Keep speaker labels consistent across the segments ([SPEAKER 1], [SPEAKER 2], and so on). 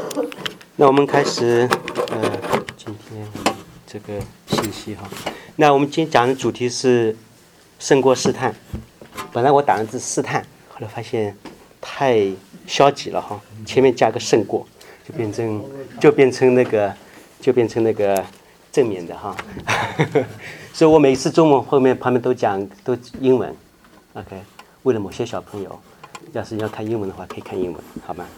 [SPEAKER 1] 那我们开始今天这个信息哈。那我们今天讲的主题是胜过试探。本来我打的字试探，后来发现太消极了哈，前面加个胜过，就变成那个正面的哈。所以我每次中文旁边都英文 ，OK。为了某些小朋友，要是要看英文的话，可以看英文，好吗？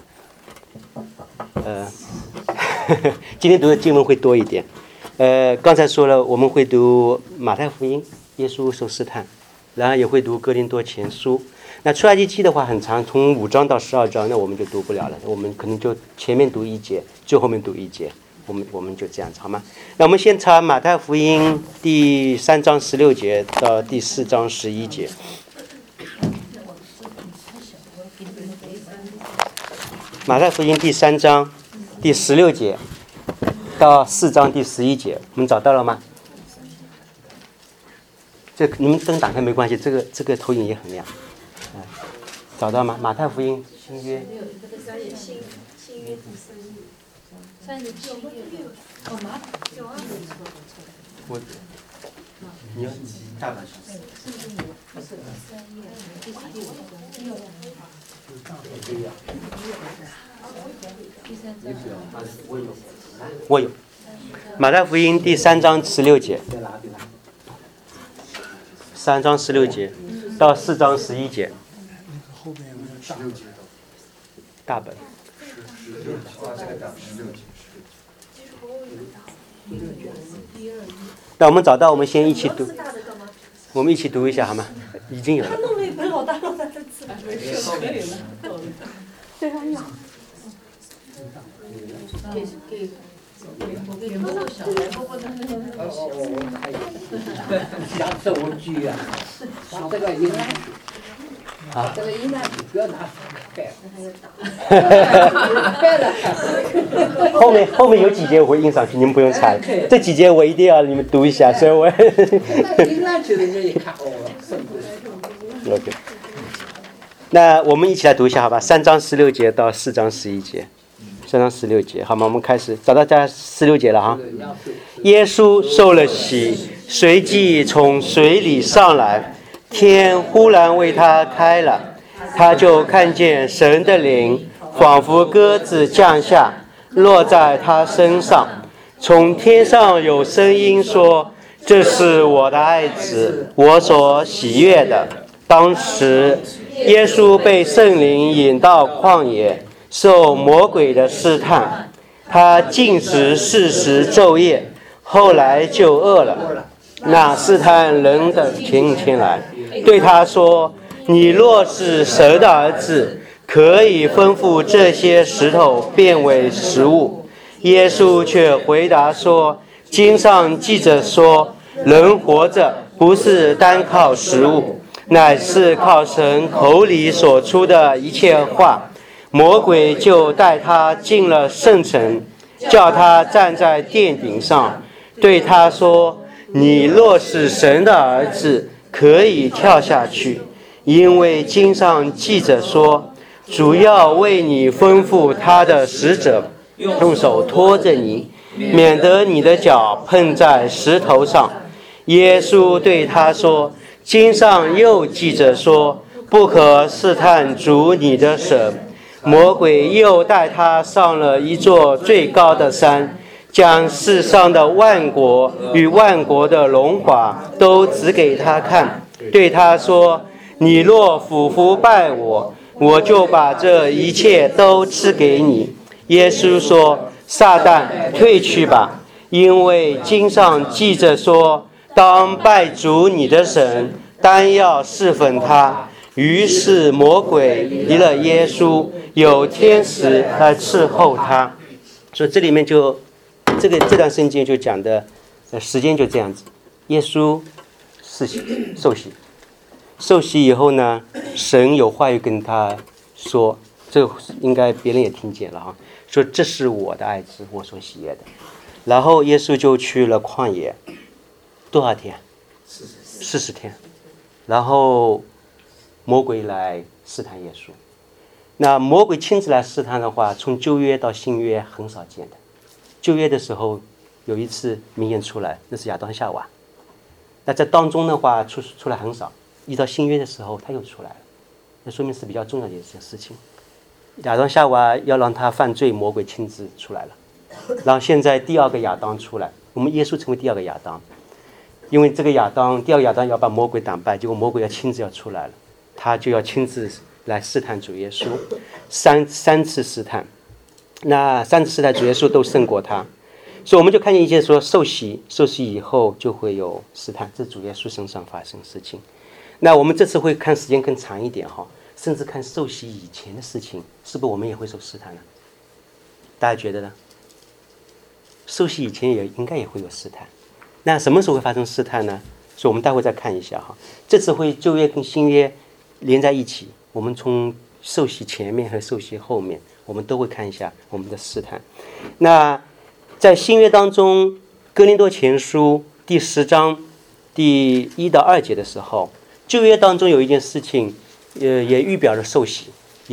[SPEAKER 1] 今天读的经文会多一点。刚才说了，我们会读马太福音，耶稣受试探，然后也会读哥林多前书。那出埃及记的话很长，从5章到12章，那我们就读不了了。我们可能就前面读一节，最后面读一节，我们就这样子，好吗？那我们先查马太福音第3章16节到第4章11节。马太福音第3章第16节到4章第11节，我们找到了吗？这你们灯打开没关系，这个投影也很亮。找到吗？马太福音新约。新约第3页，37页。哦，马太我，你要大本上。我有马太福音第3章16节，3章16节到4章11节，大本。那我们找到，我们先一起读，我们一起读一下好吗？已经有了。
[SPEAKER 2] 弄了一本好大的字，对，还有。
[SPEAKER 3] 像手机啊，像这个音案，这个音案不要拿
[SPEAKER 1] 后面有几节我会印上去，你们不用猜。这几节我一定要你们读一下，所以我。
[SPEAKER 3] 音案去人家一看哦
[SPEAKER 1] ，OK。那我们一起来读一下好吧？3章16节到4章11节。3章16节，好吗？我们开始，找到这16节了哈。耶稣受了洗，随即从水里上来，天忽然为他开了，他就看见神的灵仿佛鸽子降下，落在他身上。从天上有声音说：“这是我的爱子，我所喜悦的。”当时，耶稣被圣灵引到旷野，受魔鬼的试探，他禁食40昼夜，后来就饿了。那试探人的前来，对他说：“你若是神的儿子，可以吩咐这些石头变为食物。”耶稣却回答说：“经上记着说，人活着不是单靠食物，乃是靠神口里所出的一切话。”魔鬼就带他进了圣城，叫他站在殿顶上，对他说：“你若是神的儿子，可以跳下去，因为经上记着说，主要为你吩咐他的使者，用手托着你，免得你的脚碰在石头上。”耶稣对他说：“经上又记着说，不可试探主你的神。”魔鬼又带他上了一座最高的山，将世上的万国与万国的荣华都指给他看，对他说：“你若俯伏拜我，我就把这一切都赐给你。”耶稣说：“撒旦，退去吧，因为经上记着说，当拜主你的神，单要侍奉他。”于是魔鬼离了耶稣，有天使来伺候他。所以这里面就这段圣经就讲的时间就这样子。耶稣受洗以后呢，神有话语跟他说，这应该别人也听见了哈，说这是我的爱子，我所喜悦的。然后耶稣就去了旷野，多少天？40天。然后魔鬼来试探耶稣， 那魔鬼亲自来试探的话，从旧约到新约很少见的。旧约的时候有一次明显出来，那是亚当夏娃。那在当中的话出来很少，一到新约的时候他又出来了，那说明是比较重要的一件事情。亚当夏娃要让他犯罪，魔鬼亲自出来了。然后现在第二个亚当出来，我们耶稣成为第二个亚当，因为这个第二个亚当要把魔鬼打败，结果魔鬼亲自要出来了，他就要亲自来试探主耶稣，三次试探，那3次试探主耶稣都胜过他，所以我们就看见一件说受洗以后就会有试探，这是主耶稣身上发生的事情。那我们这次会看时间更长一点哈，甚至看受洗以前的事情，是不是我们也会受试探呢？大家觉得呢？受洗以前应该也会有试探，那什么时候会发生试探呢？所以我们待会再看一下哈。这次会旧约跟新约连在一起，我们从受洗前面和受洗后面，我们都会看一下我们的试探。那在新约当中，哥林多前书第10章第1到2节的时候，旧约当中有一件事情，也预表了受洗，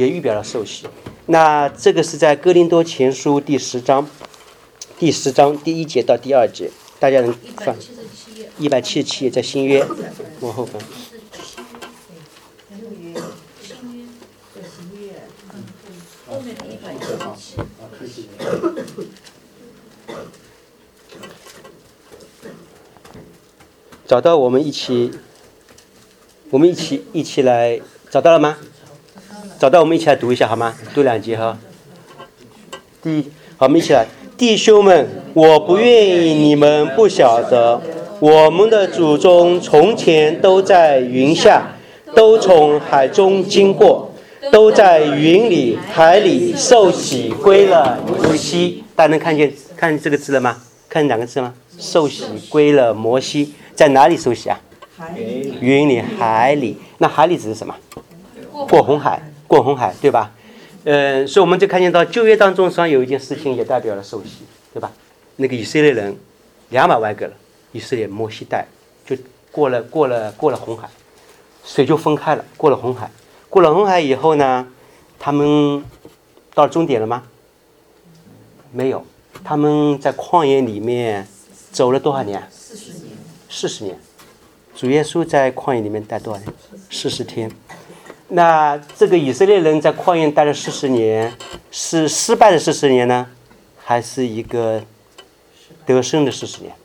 [SPEAKER 1] 那这个是在哥林多前书第10章第1节到第2节，大家能翻177页，在新约往后翻。
[SPEAKER 2] 后面177。
[SPEAKER 1] 找到我们一起来，找到了吗？找到我们一起来读一下好吗？读2节哈。好，我们一起来。弟兄们，我不愿意你们不晓得，我们的祖宗从前都在云下，都从海中经过，都在云里海里受洗归了摩西。大家能看这个字了吗？看2个字吗？受洗归了摩西。在哪里受洗啊？云里海里。那海里指的是什么？过红海，对吧？所以我们就看见到旧约当中实际上有一件事情也代表了受洗，对吧？那个以色列人200万个了，以色列摩西带就过了红海，水就分开了，过了红海以后呢，他们到终点了吗？没有，他们在旷野里面走了多少年？40年。主耶稣在旷野里面待多少年？40天。那这个以色列人在旷野待了40年，是失败的40年呢，还是一个得胜的40年？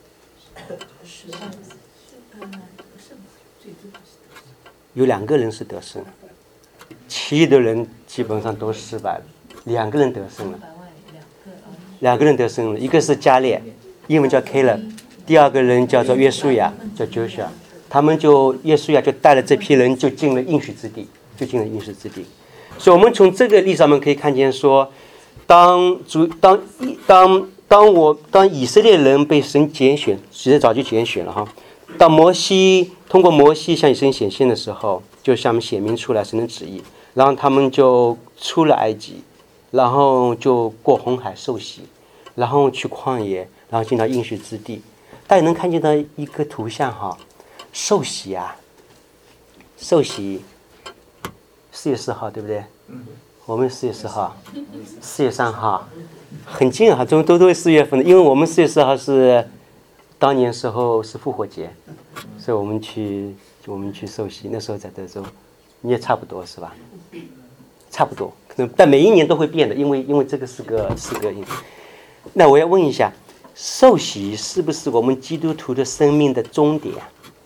[SPEAKER 1] 有2个人是得胜，其余的人基本上都失败了，2个人得胜了。2个人得胜了，一个是加列，英文叫 Caleb， 第2个人叫做约书亚，叫 Joshua。他们约书亚就带了这批人就进了应许之地。所以我们从这个例子上面可以看见说，当以色列人被神拣选，其实早就拣选了哈。当通过摩西向以色列显现的时候，就向他们显明出来神的旨意，然后他们就出了埃及，然后就过红海受洗，然后去旷野，然后进到应许之地。大家能看见到一个图像哈，受洗4月4号对不对？我们4月4号，4月3号，很近啊，都是4月份的，因为我们4月4号是当年时候是复活节，所以我们去受洗，那时候在德州，你也差不多是吧？差不多，可能但每一年都会变的，因为这个是个。那我要问一下，受洗是不是我们基督徒的生命的终点？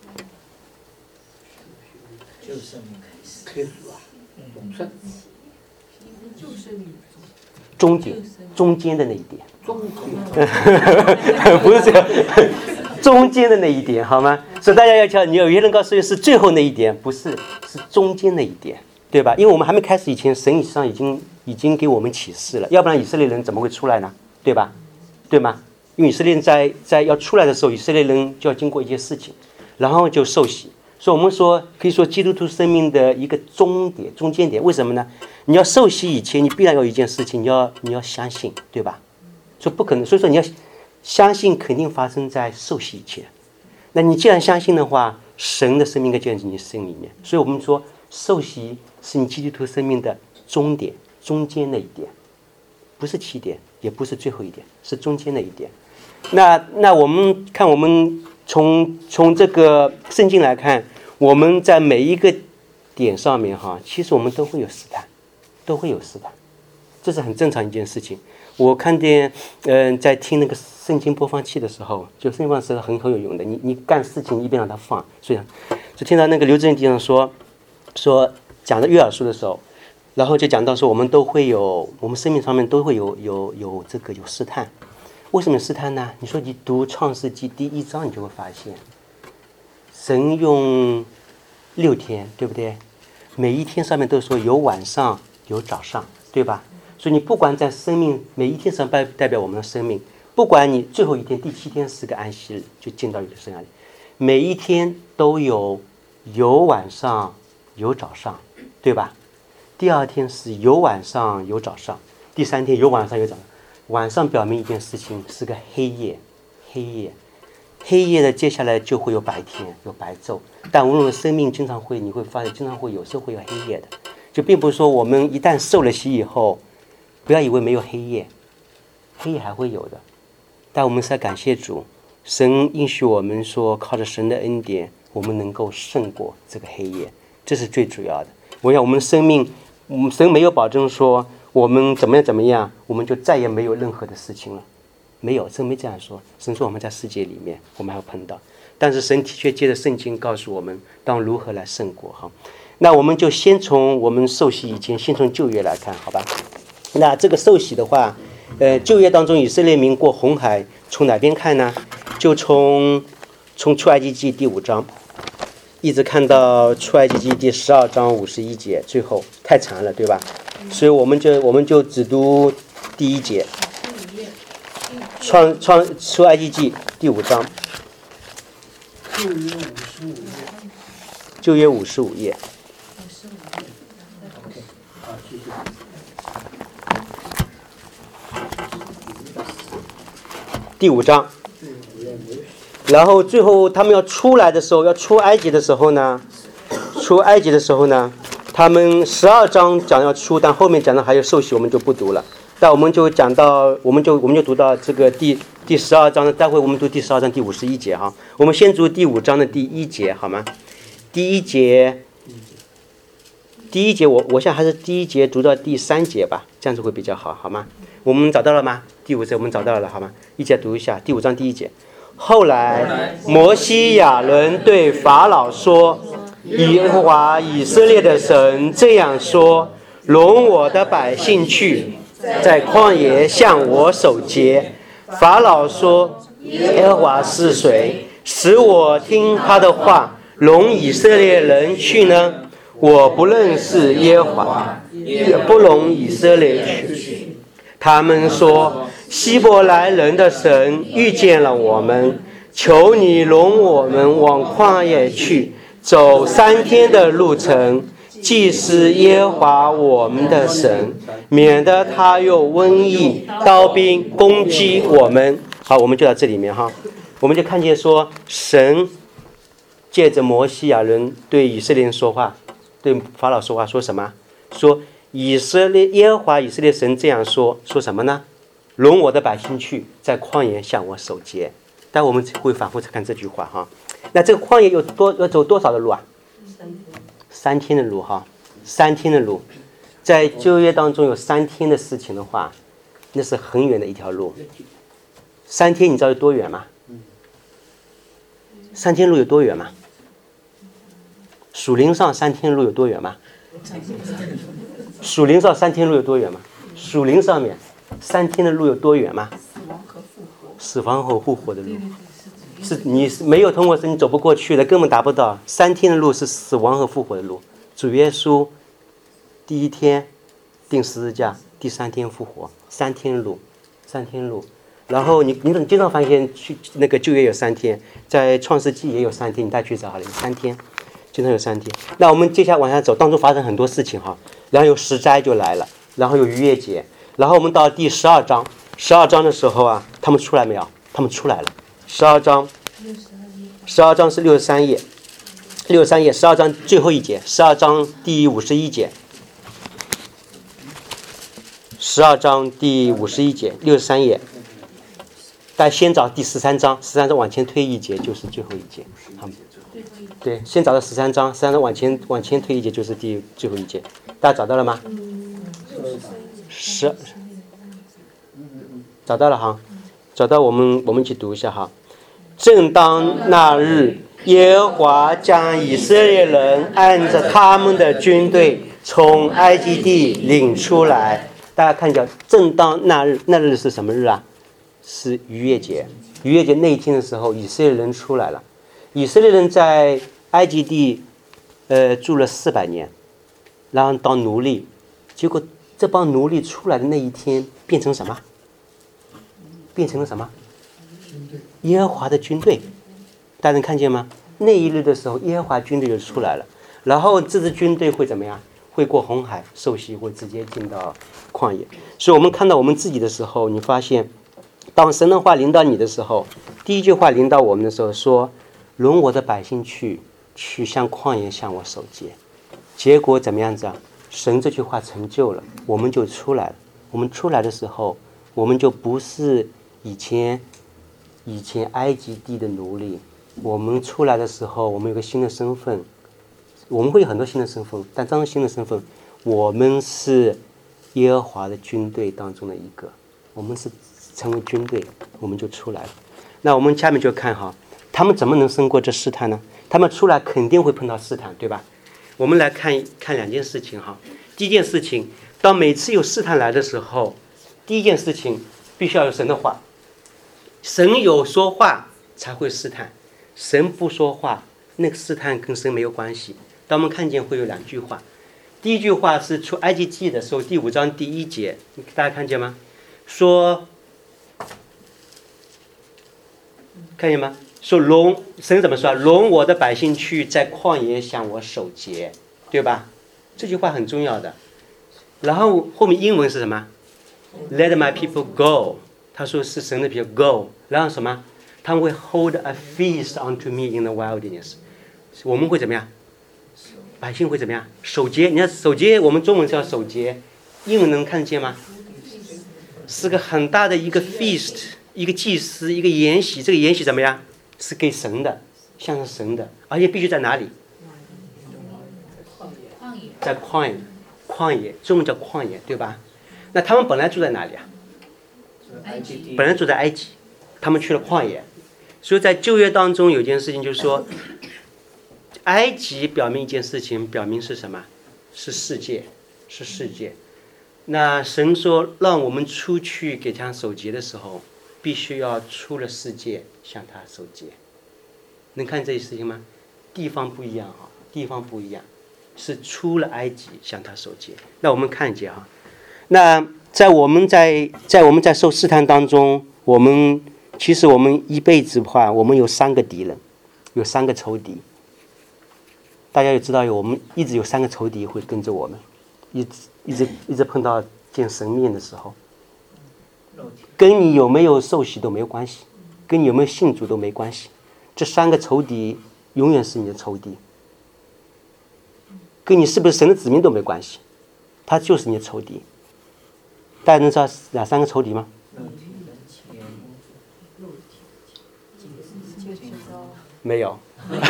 [SPEAKER 3] 就是生命开始。
[SPEAKER 1] 中间的那一点，不是这个，中间的那一点，好吗？所以大家要瞧，有些人告诉是最后那一点，不是，是中间那一点，对吧？因为我们还没开始以前，神上已经给我们启示了，要不然以色列人怎么会出来呢？对吧？对吗？因为以色列人在要出来的时候，以色列人就要经过一些事情，然后就受洗。所以我们可以说基督徒生命的一个中间点，为什么呢？你要受洗以前，你必然有一件事情，你要相信，对吧？所以不可能，所以说你要相信，肯定发生在受洗以前。那你既然相信的话，神的生命应该就在你生命里面。所以我们说，受洗是你基督徒生命的终点， 中间那一点，不是起点，也不是最后一点，是中间那一点。那我们看，我们从这个圣经来看，我们在每一个点上面哈，其实我们都会有试探，这是很正常一件事情。我看见在听那个圣经播放器的时候，就圣经播放是很有用的。你干事情一边让它放，所以就听到那个刘志仁弟兄说讲的约珥书的时候，然后就讲到说我们都会有，我们生命上面都会有试探。为什么试探呢？你说你读创世纪第1章，你就会发现，神用6天，对不对？每一天上面都说有晚上有早上，对吧？所以你不管在生命每一天上代表我们的生命，不管你最后一天第7天是个安息日，就进到你的生涯里，每一天都有晚上有早上，对吧？第2天是有晚上有早上，第3天有晚上有早上。晚上表明一件事情是个黑夜的接下来就会有白天有白昼，但我们的生命你会发现经常会有时候会有黑夜的，就并不是说我们一旦受了洗以后，不要以为没有黑夜还会有的。但我们是要感谢主，神应许我们说靠着神的恩典，我们能够胜过这个黑夜，这是最主要的。我想我们生命，神没有保证说我们怎么样，我们就再也没有任何的事情了，没有，神没这样说。神说我们在世界里面我们还要碰到，但是神却借着圣经告诉我们当如何来胜过哈。那我们就先从我们受洗以前，先从旧约来看，好吧？那这个受洗的话，旧约当中以色列民过红海，从哪边看呢？就从出埃及记第5章，一直看到出埃及记第12章51节，最后太长了，对吧？所以我们就只读第1节，出埃及记第5章，旧约55页。第5章，然后最后他们要出来的时候，要出埃及的时候呢，他们12章讲要出，但后面讲到还有受洗，我们就不读了。但我们就讲到，我们就读到这个第12章的，待会我们读第12章第51节哈。我们先读第5章的第1节好吗？第一节，我想还是第1节读到第3节吧，这样子会比较好，好吗？我们找到了吗？第5节我们找到了，好吗？一起来读一下第5章第1节。后来，摩西亚伦对法老说：“耶和华以色列的神这样说：容我的百姓去，在旷野向我守节。”法老说：“耶和华是谁，使我听他的话，容以色列人去呢？我不认识耶和华，也不容以色列去。”他们说：“希伯来人的神遇见了我们，求你容我们往旷野去，走3天的路程，祭司耶和华我们的神，免得他用瘟疫、刀兵攻击我们。”好，我们就到这里面哈，我们就看见说，神借着摩西亚人对以色列人说话，对法老说话，说什么？说耶和华以色列神这样说什么呢？容我的百姓去，在旷野向我守节。但我们会反复看这句话哈。那这个旷野要走多少的路啊？3天的路哈，3天的路。在旧约当中有3天的事情的话，那是很远的一条路。3天你知道有多远吗？3天路有多远吗？属灵上3天路有多远吗？属灵上3天路有多远吗？属灵上面3天的路有多远吗？死亡和复活的路，是你没有通过神你走不过去的，根本达不到。3天的路是死亡和复活的路。主耶稣第1天钉十字架，第3天复活，3天路。然后你经常发现去那个旧约有3天，在创世纪也有3天，你再去找好了，3天，经常有3天。那我们接下来往下走，当中发生很多事情哈，然后有10灾就来了，然后有逾越节，然后我们到第12章的时候啊，他们出来没有？他们出来了。12章是63页，12章最后一节，12章第51节。 12章第51节，63页。但先找第13章，13章往前推一节就是最后一节。好，对，先找到13章，13章往前推一节就是最后一节。大家找到了吗？找到了哈，找到我们一起读一下哈。正当那日，耶和华将以色列人按着他们的军队从埃及地领出来。大家看一下，正当那日，那日是什么日啊？是逾越节。逾越节那一天的时候，以色列人出来了。以色列人在埃及地住了400年，然后当奴隶，结果这帮奴隶出来的那一天变成什么？变成了什么？耶和华的军队。大家能看见吗？那一日的时候，耶和华军队就出来了。然后这支军队会怎么样？会过红海受洗，会直接进到旷野。所以我们看到我们自己的时候，你发现当神的话临到你的时候，第一句话临到我们的时候说，容我的百姓去向旷野向我守节。结果怎么样子啊？神这句话成就了，我们就出来了。我们出来的时候，我们就不是以前埃及地的奴隶。我们出来的时候，我们有个新的身份，我们会有很多新的身份，但这种新的身份，我们是耶和华的军队当中的一个，我们是成为军队，我们就出来了。那我们下面就看哈，他们怎么能胜过这试探呢？他们出来肯定会碰到试探，对吧？我们来看2件事情哈。第一件事情，当每次有试探来的时候，第一件事情必须要有神的话，神有说话才会试探，神不说话，那个试探跟神没有关系。当我们看见会有2句话，第一句话是出埃及记的时候第5章第1节，大家看见吗？说，看见吗？说神怎么说？容我的百姓去，在旷野向我守节，对吧？这句话很重要的。然后后面英文是什么 ？Let my people go。他说是神的 people go。然后什么？他们会 hold a feast unto me in the wilderness。我们会怎么样？百姓会怎么样？守节。你看守节，我们中文叫守节，英文能看见吗？是个很大的一个 feast， 一个祭司，一个筵席。这个筵席怎么样？是给神的，向着神的，而且必须在哪里？在旷野，中文叫旷野，对吧？那他们本来住在哪里啊？本来住在埃及，他们去了旷野。所以在旧约当中有一件事情，就是说，埃及表明一件事情，表明是什么？是世界，是世界。那神说让我们出去给他守节的时候，必须要出了世界向他守节。能看这些事情吗？地方不一样啊，地方不一样，是出了埃及向他守节。那我们看一节啊。那在我们在受试探当中，其实我们一辈子的话，我们有3个敌人，有3个仇敌。大家也知道，我们一直有3个仇敌会跟着我们，一直碰到见神面的时候，跟你有没有受洗都没有关系，跟你有没有信主都没关系。这3个仇敌永远是你的仇敌，跟你是不是神的子民都没关系，他就是你的仇敌。大家能知道哪3个仇敌吗？没有。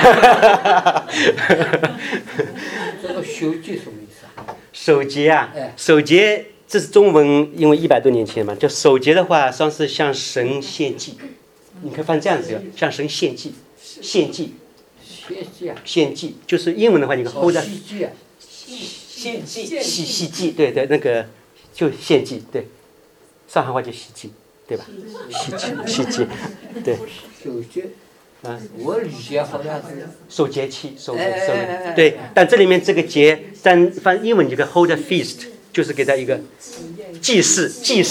[SPEAKER 3] 这个守节什么意思啊？
[SPEAKER 1] 守节啊，守节这是中文，因为100多年前嘛，叫守节的话，算是向神献祭。你可以翻这样子，向神献祭，献祭就是英文的话，你可以 hold 在
[SPEAKER 2] 献祭，
[SPEAKER 1] 洗祭，对，那个就献祭，对，上海话就洗祭，对吧？洗祭，对。
[SPEAKER 3] 守节。我理解好像是
[SPEAKER 1] 守节期，对，但这里面这个节，翻英文这个 hold a feast 就是给他一个祭祀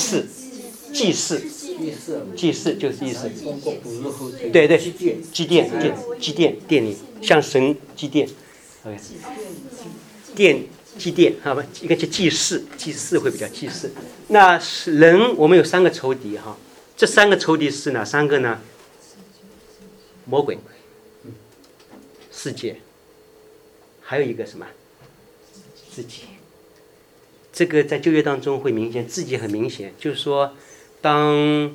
[SPEAKER 1] 就是意思。对，祭奠殿里向神祭奠 ，OK， 祭奠，好吧，一个叫祭祀会比较祭祀。那人我们有3个仇敌哈，这3个仇敌是哪3个呢？魔鬼、世界，还有一个什么？自己。 这个在旧约当中会明显，自己很明显，就是说，当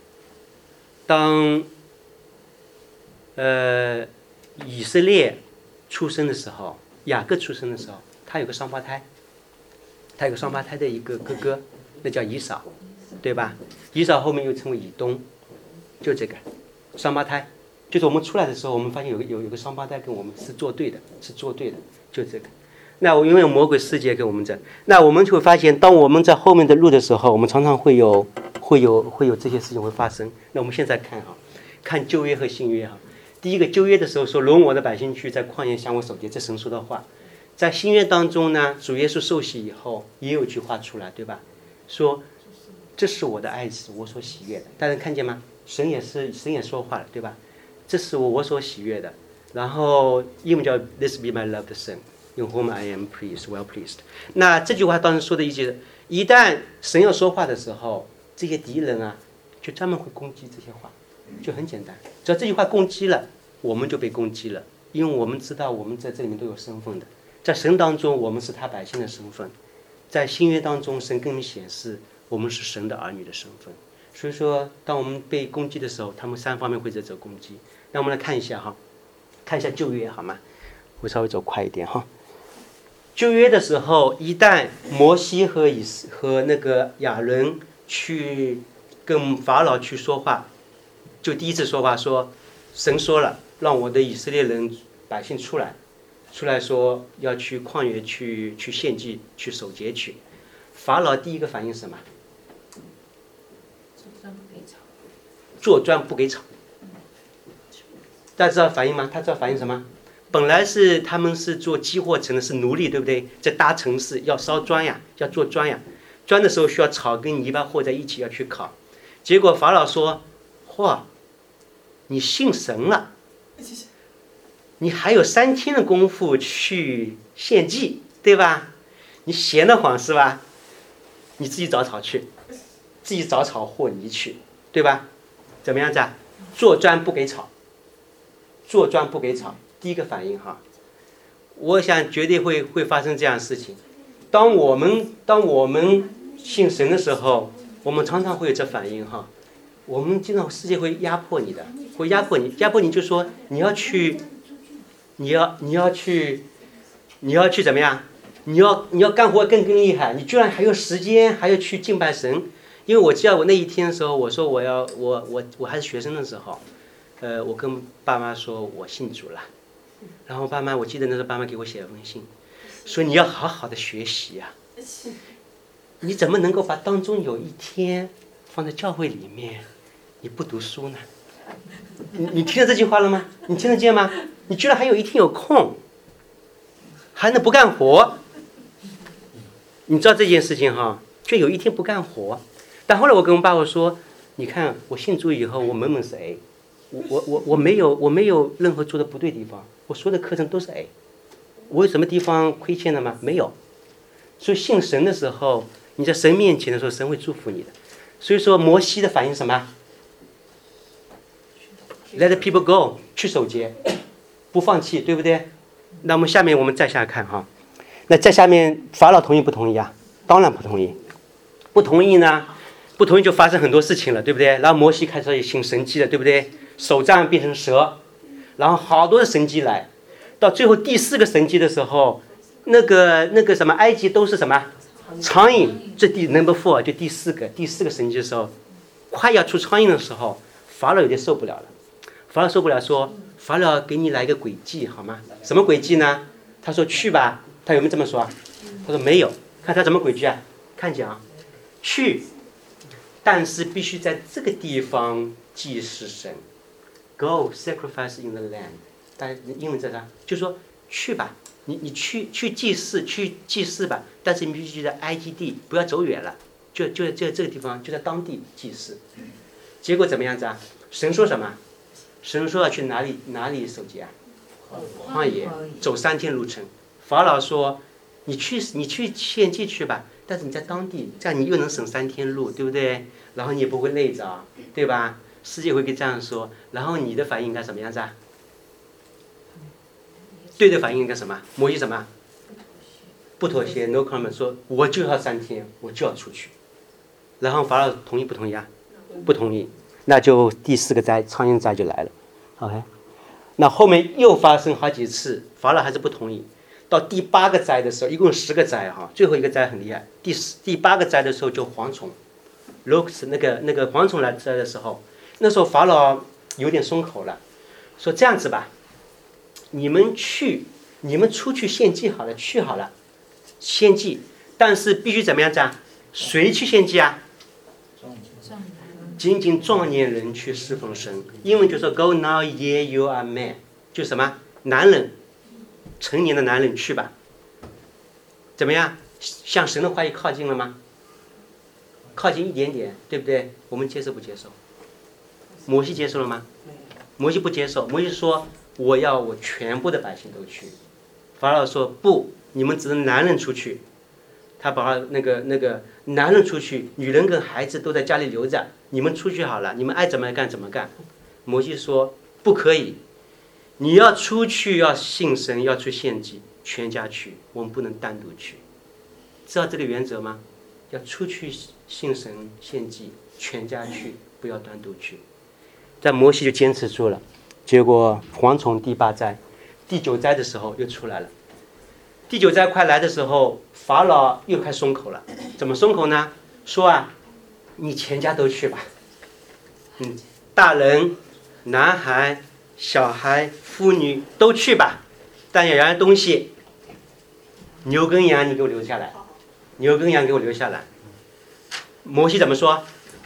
[SPEAKER 1] 以色列出生的时候，雅各出生的时候，他有个双胞胎，的一个哥哥，那叫以扫，对吧？以扫后面又称为以东，就这个双胞胎，就是我们出来的时候，我们发现有个双胞胎跟我们是作对的，就这个。那我因为魔鬼世界跟我们那我们就会发现，当我们在后面的路的时候，我们常常会有这些事情会发生。那我们现在看旧约和新约第一个旧约的时候说，容我的百姓去在旷野向我守节，这神说的话。在新约当中呢，主耶稣受洗以后也有句话出来，对吧？说这是我的爱子，我所喜悦的。大家看见吗？神也说话了，对吧？这是我所喜悦的。然后英文叫 This be my loved son。In whom I am pleased, well pleased。那这句话当时说的意思是，一旦神要说话的时候，这些敌人就专门会攻击这些话，就很简单。只要这句话攻击了，我们就被攻击了，因为我们知道我们在这里面都有身份的，在神当中我们是他百姓的身份，在新约当中神更显示我们是神的儿女的身份。所以说，当我们被攻击的时候，他们三方面会在这攻击。那我们来看一下看一下旧约好吗？我稍微走快一点旧约的时候，一旦摩西和那个亚伦去跟法老去说话，就第一次说话说，神说了，让我的以色列人百姓出来说要去旷野去献祭，去守节去。法老第一个反应是什么？坐庄不给草。大家知道反应吗？他知道反应什么？本来是他们是做积货城的，是奴隶，对不对？在大城市要烧砖呀，要做砖呀，砖的时候需要草跟泥巴和在一起要去烤。结果法老说：“嚯，你信神了，你还有3天的功夫去献祭，对吧？你闲得慌是吧？你自己找草去，自己找草和泥去，对吧？怎么样子啊？做砖不给草，做砖不给草。”第一个反应我想绝对会发生这样的事情。当我们信神的时候，我们常常会有这反应我们经常世界会压迫你的，会压迫你，就说你要去怎么样？你要干活更厉害，你居然还有时间还要去敬拜神。因为我记得我那一天的时候，我说我还是学生的时候，我跟爸妈说我信主了。然后我记得那时候爸妈给我写了封信，说你要好好的学习呀，你怎么能够把当中有一天放在教会里面，你不读书呢？你听到这句话了吗？你听得见吗？你居然还有一天有空，还能不干活？你知道这件事情就有一天不干活。但后来我跟我爸爸说，你看我信主以后，我门是 A。我没有任何做的不对的地方，我所有的课程都是 A， 我有什么地方亏欠的吗？没有。所以信神的时候，你在神面前的时候，神会祝福你的。所以说摩西的反应是什么？ Let people go， 去守节，不放弃，对不对？那么下面我们再下看那在下面法老同意不同意啊？当然不同意。不同意呢？不同意就发生很多事情了，对不对？然后摩西开始行神迹了，对不对？手杖变成蛇，然后好多的神迹来，到最后第4个神迹的时候，那个什么埃及都是什么苍蝇，这number 4就第4个神迹的时候，快要出苍蝇的时候，法老有点受不了了。法老受不了说，法老给你来个诡计好吗？什么诡计呢？他说去吧，他有没有这么说？他说没有。看他怎么诡计啊？看见去，但是必须在这个地方祭祀神。Go sacrifice in the land， 但英文在啥？就说去吧，你去祭祀吧，但是你必须在埃及地，不要走远了，就在这个地方，就在当地祭祀。结果怎么样子啊？神说什么？神说要去哪里守节啊？旷野，走3天路程。法老说你去献祭去吧，但是你在当地，这样你又能省3天路，对不对？然后你也不会累着，对吧？世界会跟这样说，然后你的反应应该什么样子啊？对的反应应该什么？摩西什么？ 不妥协 ，no comment， 说我就要3天，我就要出去。然后法老同意不同意啊？不同意，那就第4个灾，苍蝇灾就来了。OK， 那后面又发生好几次，法老还是不同意。到第8个灾的时候，一共10个灾哈，最后一个灾很厉害。第8个灾的时候就蝗虫 ，locust 那个蝗虫来灾的时候，那时候法老有点松口了，说这样子吧，你们出去献祭好了，去好了，献祭，但是必须怎么样子啊？谁去献祭啊？仅仅壮年人去侍奉神。英文就说 Go now, ye you are men， 就什么男人，成年的男人去吧。怎么样？向神的话语靠近了吗？靠近一点点，对不对？我们接受不接受？摩西接受了吗？摩西不接受。摩西说我要我全部的百姓都去。法老说不，你们只能男人出去。他把那个男人出去，女人跟孩子都在家里留着，你们出去好了，你们爱怎么干怎么干。摩西说不可以，你要出去要信神，要去献祭，全家去，我们不能单独去。知道这个原则吗？要出去信神献祭，全家去，不要单独去。但摩西就坚持住了，结果蝗虫第8灾，第9灾的时候又出来了。第9灾快来的时候，法老又开松口了。怎么松口呢？说啊，你全家都去吧，大人、男孩、小孩、妇女都去吧，但有样东西，牛跟羊你给我留下来，牛跟羊给我留下来。摩西怎么说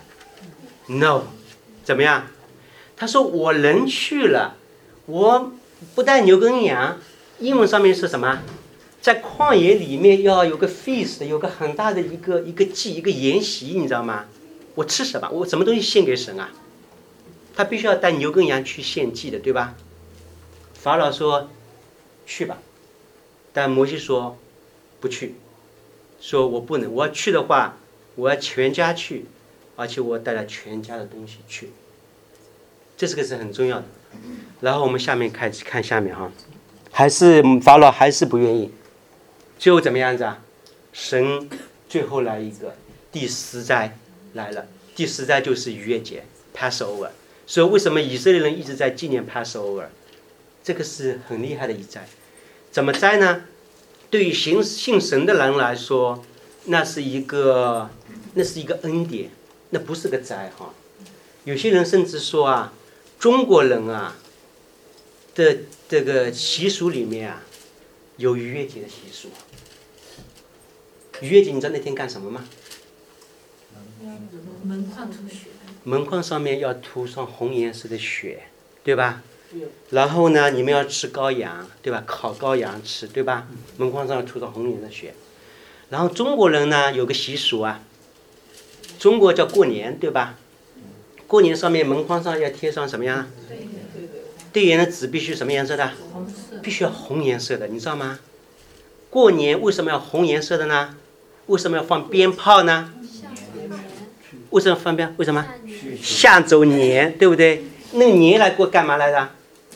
[SPEAKER 1] ？No， 怎么样？他说我人去了，我不带牛跟羊。英文上面是什么？在旷野里面要有个 feast， 有个很大的一个祭，一个筵席，你知道吗？我吃什么？我什么东西献给神啊？他必须要带牛跟羊去献祭的，对吧？法老说去吧，但摩西说不去，说我不能，我要去的话，我要全家去，而且我带了全家的东西去，这是个是很重要的。然后我们下面开始看下面哈，还是法老还是不愿意。最后怎么样子啊？神最后来一个第10灾来了，第10灾就是逾越节 Passover。所以为什么以色列人一直在纪念 Passover？ 这个是很厉害的一灾。怎么灾呢？对于信神的人来说，那是一个恩典，那不是个灾哈。有些人甚至说啊，中国人啊的这个习俗里面啊，有逾越节的习俗。逾越节你知道那天干什么吗？门框上面要涂上红颜色的血，对吧？然后呢，你们要吃羔羊，对吧？烤羔羊吃，对吧？门框上要涂上红颜色的血。然后中国人呢有个习俗啊，中国叫过年，对吧？过年上面门框上要贴上什么样？对联的纸必须什么颜色的？必须要红颜色的，你知道吗？过年为什么要红颜色的呢？为什么要放鞭炮呢？为什么放鞭？为什么？下周年，对不对？那个年来过干嘛来的？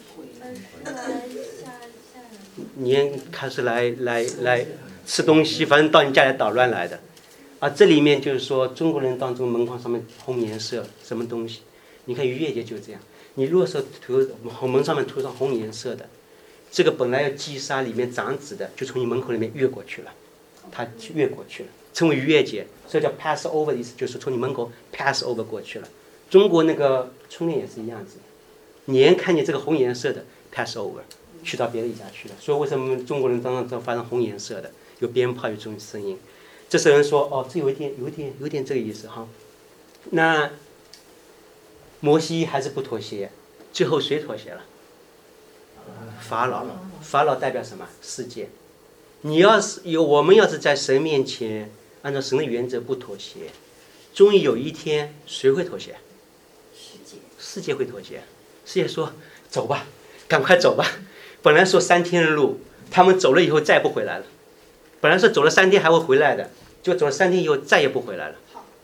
[SPEAKER 1] 年开始来吃东西，反正到你家来捣乱来的。啊，这里面就是说中国人当中门框上面红颜色什么东西？你看逾越节就这样，你如果说门上面涂上红颜色的，这个本来要击杀里面长子的，就从你门口里面越过去了，他越过去了，称为逾越节，所以叫 Passover 的意思就是从你门口 pass over 过去了。中国那个春联也是一样子的，年看见这个红颜色的 pass over， 去到别的一家去了。所以为什么中国人当中发生红颜色的，有鞭炮有这种声音？这时候人说哦，这有点这个意思哈。那摩西还是不妥协，最后谁妥协了？法老。法老代表什么？世界。我们要是在神面前按照神的原则不妥协，终于有一天谁会妥协？世界会妥协。世界说走吧，赶快走吧。本来说3天的路，他们走了以后再也不回来了。本来说走了3天还会回来的，就走了3天以后再也不回来了。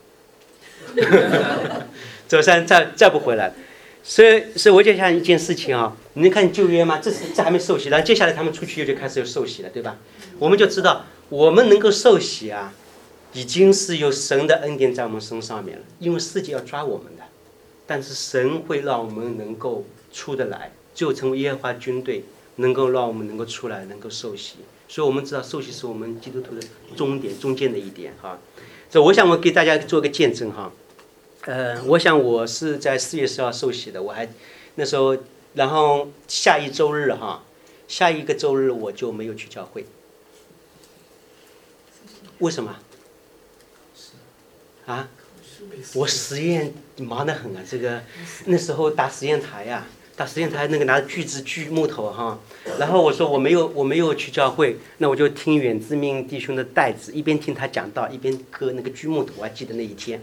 [SPEAKER 1] 走再不回来了。所以我就想一件事情啊，你能看旧约吗？这还没受洗，然后接下来他们出去就开始受洗了，对吧？我们就知道我们能够受洗啊，已经是有神的恩典在我们身上面了。因为世界要抓我们的，但是神会让我们能够出得来，就成为耶和华军队，能够让我们能够出来，能够受洗。所以我们知道受洗是我们基督徒的终点，中间的一点哈。这我想我给大家做个见证哈。我想我是在4月10号受洗的，我还那时候，然后下一个周日我就没有去教会。为什么？啊？我实验忙得很啊，这个那时候打实验台呀、打实验台那个拿锯子锯木头哈，然后我说我没有去教会，那我就听远志明弟兄的带子，一边听他讲道，一边割那个锯木头，我还记得那一天，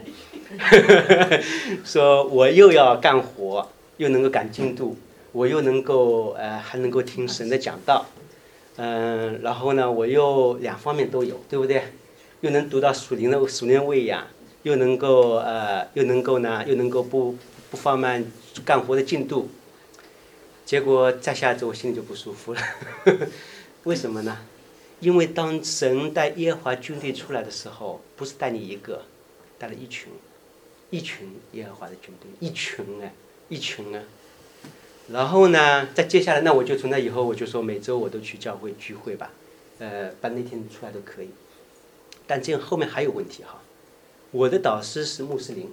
[SPEAKER 1] 说我又要干活，又能够赶进度，我又能够还能够听神的讲道，然后呢我又两方面都有，对不对？又能读到属灵喂养，又能够不放慢干活的进度。结果再下周我心里就不舒服了，为什么呢？因为当神带耶和华军队出来的时候，不是带你一个，带了一群耶和华的军队，一群啊。然后呢，再接下来，那我就从那以后我就说每周我都去教会聚会吧，把那天出来都可以。但这样后面还有问题哈，我的导师是穆斯林，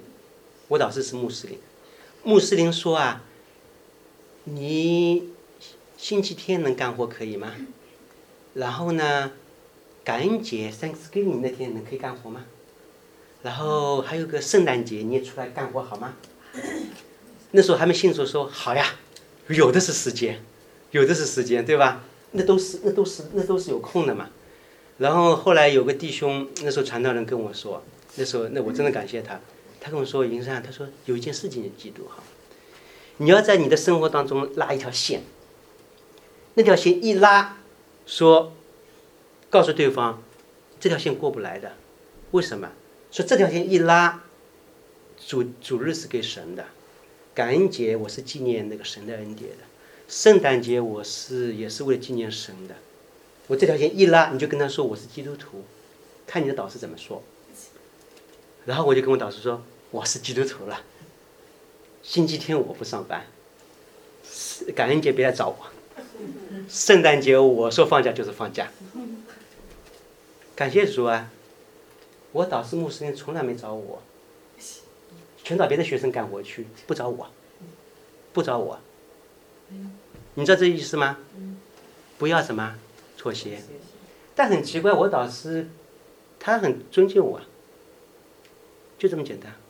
[SPEAKER 1] 穆斯林说啊，你星期天能干活可以吗？然后呢，感恩节 Thanksgiving 那天可以干活吗？然后还有个圣诞节你也出来干活好吗？那时候还没信主说好呀，有的是时间，对吧？那都是有空的嘛。然后后来有个弟兄，那时候传道人跟我说，那我真的感谢他，他跟我说云山，他说有一件事情你记住哈，你要在你的生活当中拉一条线，那条线一拉，说告诉对方这条线过不来的，为什么？说这条线一拉，主日是给神的，感恩节我是纪念那个神的恩典的，圣诞节也是为了纪念神的。我这条线一拉，你就跟他说我是基督徒，看你的导师怎么说。然后我就跟我导师说我是基督徒了，星期天我不上班，感恩节别来找我，圣诞节我说放假就是放假。感谢主啊，我导师穆斯林从来没找我，全找别的学生干活去，不找我。你知道这意思吗？不要什么妥协。但很奇怪，我导师他很尊敬我，就这么简单，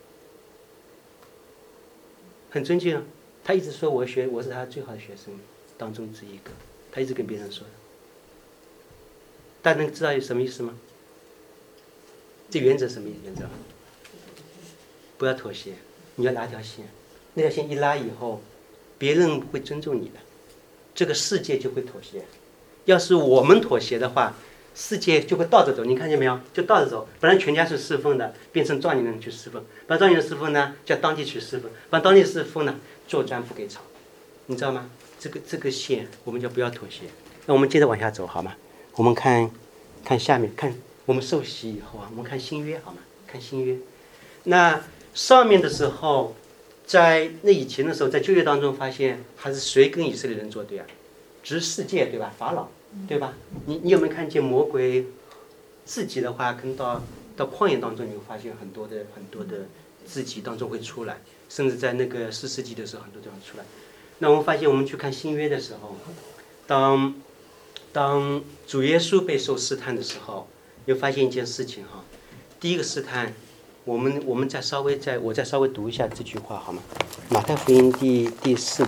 [SPEAKER 1] 很尊敬。他一直说我是他最好的学生当中之一个，他一直跟别人说的。大家能知道有什么意思吗？这原则什么原则？不要妥协，你要拉条线，那条线一拉以后，别人会尊重你的，这个世界就会妥协。要是我们妥协的话，世界就会倒着走，你看见没有？就倒着走。本来全家是侍奉的，变成壮年人去侍奉；把壮年人侍奉呢，叫当地去侍奉；把当地侍奉呢，作战不给吵，你知道吗？这个线我们就不要妥协。那我们接着往下走好吗？我们看下面，看我们受洗以后啊，我们看新约好吗？看新约。那上面的时候，在那以前的时候，在旧约当中发现还是谁跟以色列人作对啊？只是世界对吧？法老对吧？你有没有看见魔鬼自己的话，跟到旷野当中，你会发现很多的自己当中会出来，甚至在那个4世纪的时候，很多地方出来。那我们发现，我们去看新约的时候，当主耶稣被受试探的时候，你会发现一件事情哈。第一个试探，我们我再稍微读一下这句话好吗？马太福音第4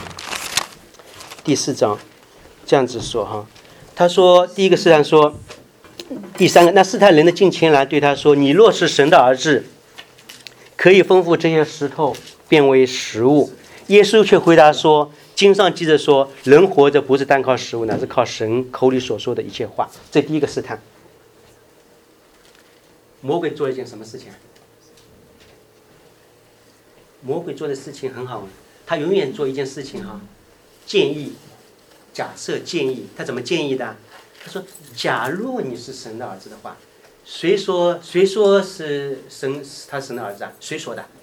[SPEAKER 1] 章这样子说哈。他说第一个试探说，第三个，那试探人的近前来对他说，你若是神的儿子，可以吩咐这些石头变为食物。耶稣却回答说，经上记着说，人活着不是单靠食物，乃是靠神口里所说的一切话。这第一个试探。魔鬼做了一件什么事情？魔鬼做的事情很好玩，他永远做一件事情哈，建议、假设、建议，他怎么建议的？ 他说：“假若你是神的儿子的话，谁说是神？他是神的儿子啊？谁说的？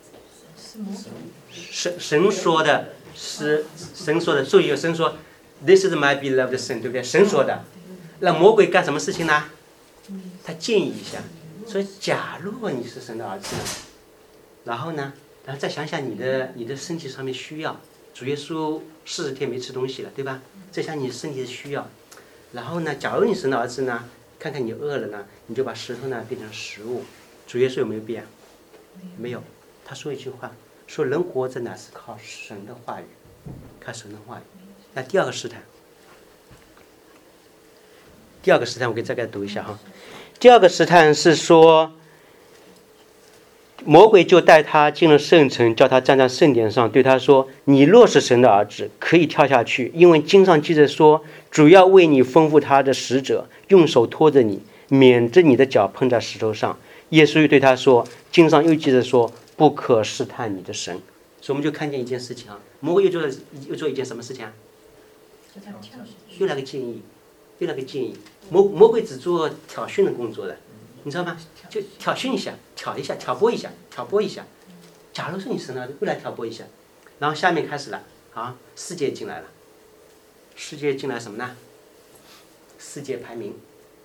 [SPEAKER 1] 神说的，是神说的。所以有神说 ，This is my beloved son， 对不对？神说的。那魔鬼干什么事情呢？他建议一下，说：假若你是神的儿子呢，然后呢，然后再想想你的身体上面需要。主耶稣40天没吃东西了，对吧？再想你身体的需要。”然后呢，假如你神的儿子呢，看看你饿了呢，你就把石头呢变成食物。主耶稣有没有变？没有。他说一句话，说人活着呢是靠神的话语，靠神的话语。那第二个试探我给再给读一下哈。第二个试探是说，魔鬼就带他进了圣城，叫他站在圣殿上，对他说：“你若是神的儿子，可以跳下去，因为经上记着说，主要为你吩咐他的使者，用手托着你，免得你的脚碰在石头上。”耶稣又对他说：“经上又记着说，不可试探你的神。”所以我们就看见一件事情啊，魔鬼又做一件什么事情啊？又来个建议。魔鬼只做挑衅的工作的，你知道吗？就挑衅一下，挑拨一下。假如说你神的儿子，又来挑拨一下，然后下面开始了啊，世界进来了。世界进来什么呢？世界排名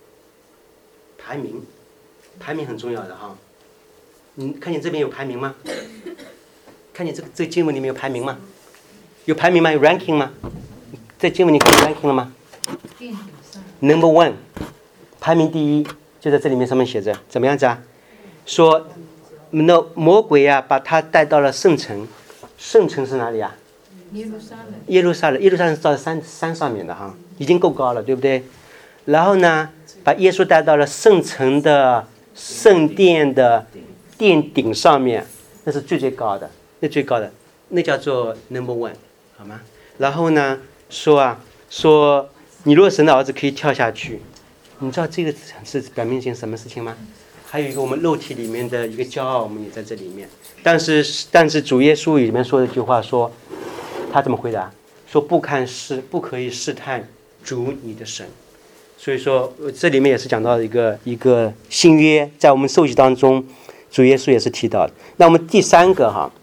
[SPEAKER 1] 很重要的哈。你看见这边有排名吗？看见这经文里面有排名吗？有排名吗？有 ranking 吗？在经文里看见 ranking 了吗？Number 1， 排名第一，就在这里面上面写着，怎么样子啊？说那魔鬼啊，把他带到了圣城。圣城是哪里啊？耶路撒冷是到山上面的哈，已经够高了，对不对？然后呢，把耶稣带到了圣城的圣殿的殿顶上面，那是最高的，那叫做 Number 1， 好吗？然后呢，说你若神的儿子可以跳下去。你知道这个是表明一件什么事情吗？还有一个我们肉体里面的一个骄傲，我们也在这里面。但是主耶稣里面说的一句话说，他怎么回答？说不可以试探主你的神。所以说这里面也是讲到一个新约，在我们受洗当中，主耶稣也是提到的。那我们第三个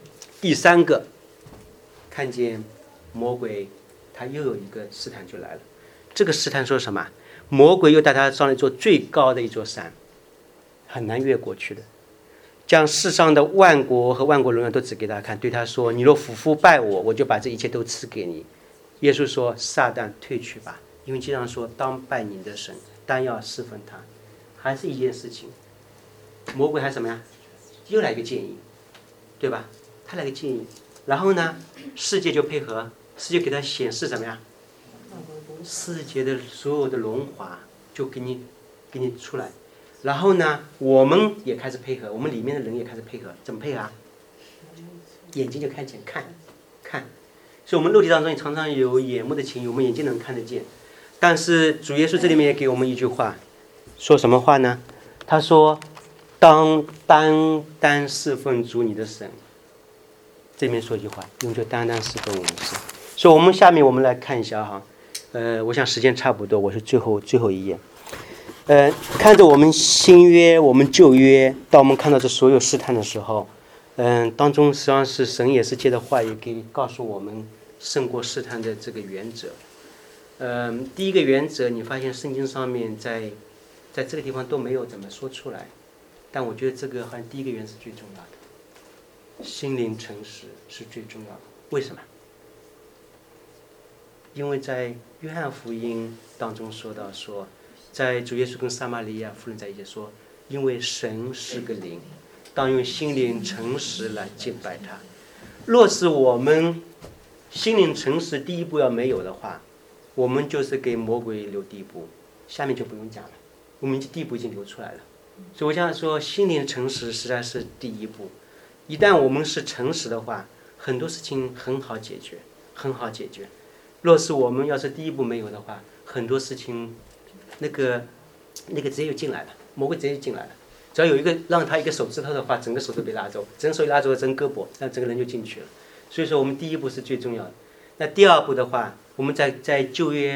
[SPEAKER 1] 看见魔鬼他又有一个试探就来了。这个试探说什么？魔鬼又带他上了一座最高的一座山，很难越过去的，将世上的万国和万国荣耀都指给他看，对他说：“你若俯伏拜我，我就把这一切都赐给你。”耶稣说：“撒旦退去吧，因为经上说，当拜你的神，单要侍奉他。”还是一件事情，魔鬼还什么呀？又来一个建议，对吧？他来个建议，然后呢，世界就配合，世界给他显示什么呀？世界的所有的荣华就给你出来，然后呢，我们也开始配合，我们里面的人也开始配合，怎么配合啊？眼睛就看见看，所以我们肉体当中也常常有眼目的情欲，我们眼睛能看得见。但是主耶稣这里面也给我们一句话，说什么话呢？他说：“单侍奉主你的神。”这里面说一句话，用就单侍奉我们神。所以我们下面我们来看一下哈。我想时间差不多，我是最后一页。看着我们新约、我们旧约，当我们看到这所有试探的时候，当中实际上是神也是借着话语给告诉我们胜过试探的这个原则。第一个原则，你发现圣经上面在这个地方都没有怎么说出来，但我觉得这个好像第一个原则是最重要的，心灵诚实是最重要的。为什么？因为在约翰福音当中说到说，在主耶稣跟撒玛利亚妇人在一起说，因为神是个灵，当用心灵诚实来敬拜他。若是我们心灵诚实第一步要没有的话，我们就是给魔鬼留地步，下面就不用讲了，我们地步已经留出来了。所以我想说，心灵诚实实在是第一步。一旦我们是诚实的话，很多事情很好解决。若是我们要是第一步没有的话，很多事情那个直接就进来了，魔鬼直接就进来了。只要有一个让他一个手指头的话，整个手都被拉走，整个手一拉走，整个胳膊，那整个人就进去了。所以说我们第一步是最重要的。那第二步的话，我们在旧约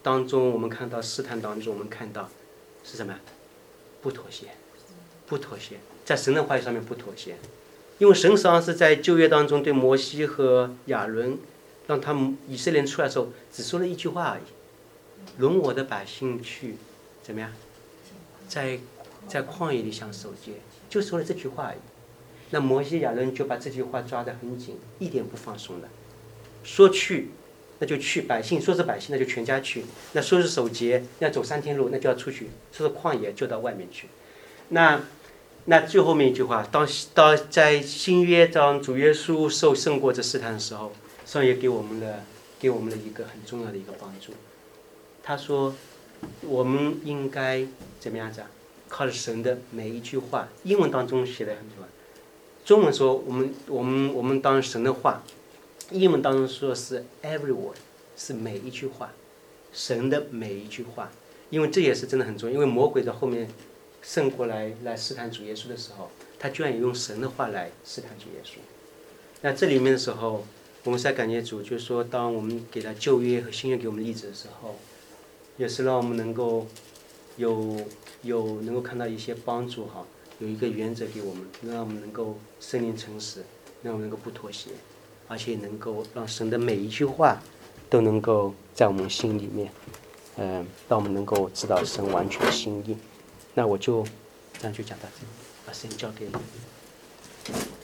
[SPEAKER 1] 当中，我们看到试探当中，我们看到是什么？不妥协，不妥协，在神的话语上面不妥协。因为神实际上是在旧约当中对摩西和亚伦，让他们以色列人出来的时候，只说了一句话而已：容我的百姓去怎么样？在旷野里向守节，就说了这句话而已。那摩西亚伦就把这句话抓得很紧，一点不放松的。说去，那就去；百姓说是百姓，那就全家去；那说是守节，要走3天路，那就要出去；说是旷野，就到外面去。那最后面一句话，到在新约当主耶稣受胜过这试探的时候，上也给我们了一个很重要的一个帮助。他说，我们应该怎么样子啊？靠着神的每一句话，英文当中写的很多，中文说我们当神的话，英文当中说是 every word， 是每一句话，神的每一句话，因为这也是真的很重要。因为魔鬼在后面胜过来试探主耶稣的时候，他居然也用神的话来试探主耶稣。那这里面的时候，我们是在感谢主，就是说，当我们给他旧约和新约给我们例子的时候，也是让我们能够能够看到一些帮助哈，有一个原则给我们，让我们能够圣灵诚实，让我们能够不妥协，而且能够让神的每一句话都能够在我们心里面，让我们能够知道神完全心意。那我就这样就讲到这里，把声音交给你。